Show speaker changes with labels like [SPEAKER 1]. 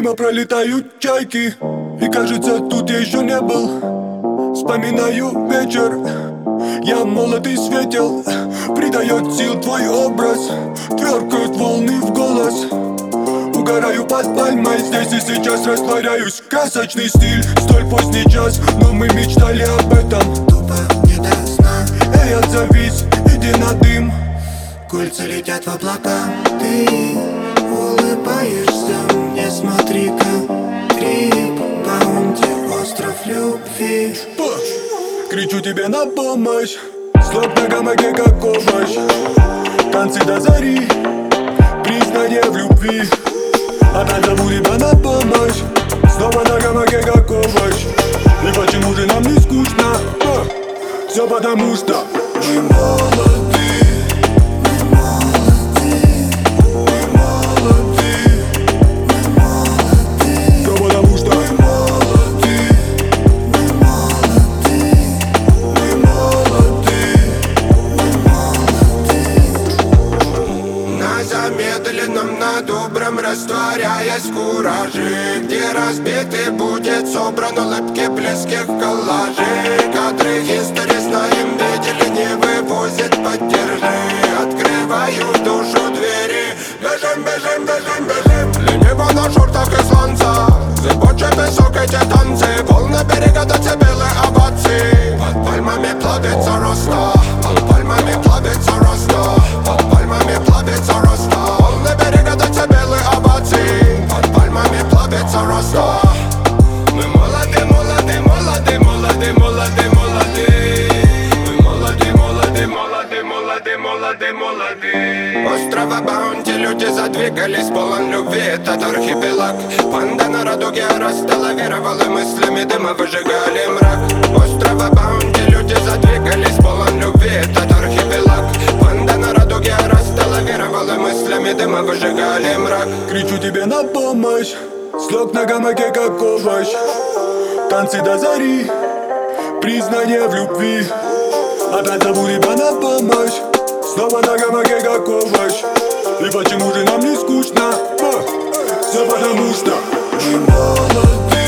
[SPEAKER 1] Мимо пролетают чайки, и кажется, тут я еще не был. Вспоминаю вечер, я молод и светел. Придает сил твой образ, тверкают волны в голос. Угораю под пальмой, здесь и сейчас растворяюсь. Красочный стиль, столь поздний час, но мы мечтали об этом.
[SPEAKER 2] Тупо не до сна.
[SPEAKER 1] Эй, отзовись, иди на дым.
[SPEAKER 2] Кольца летят в облака. Ты улыбаешься мне, смотри-ка. Трип, баунти, остров любви.
[SPEAKER 1] Кричу тебе на помощь, слог на гамаке как овощ. Танцы до зари, признание в любви. Опять зову тебя на помощь, снова на гамаке как овощ. И почему же нам не скучно? Все потому что мы молоды.
[SPEAKER 2] Замедленном, на добром растворяясь в кураже, где разбитый будет собран улыбки близких коллажей. Кадры истории знаем, видели, не вывозят, поддержи. Открываю в душу двери, бежим, бежим, бежим, бежим. Лениво на шортах и сланца, зыбучий песок, эти танцы. Волны берега до белые овации. Под пальмами плавится роста, под пальмами плавится роста, под пальмами плавится роста. Волны берега до белые овации. Под пальмами плавится роста. Мы молоды, молоды, молоды, молоды, молоды, молоды. Мы молоды, молоды, молоды, молоды, молоды, молоды. Острова Баунти люди задвигались, полон любви, этот архипелаг. Панда на радуге растала, веровала мыслями дыма, выжигали мрак. Острова Баунти люди задвигались, полон любви, этот архипелаг. Панда на радуге растала, веровала мыслями дыма, выжигали мрак.
[SPEAKER 1] Кричу тебе на помощь, слог на гамаке как овощ. Танцы до зари, признание в любви. Опять зову тебя на помощь, снова на гамаке как овощ. И почему же нам не скучно? Все потому что мы молоды.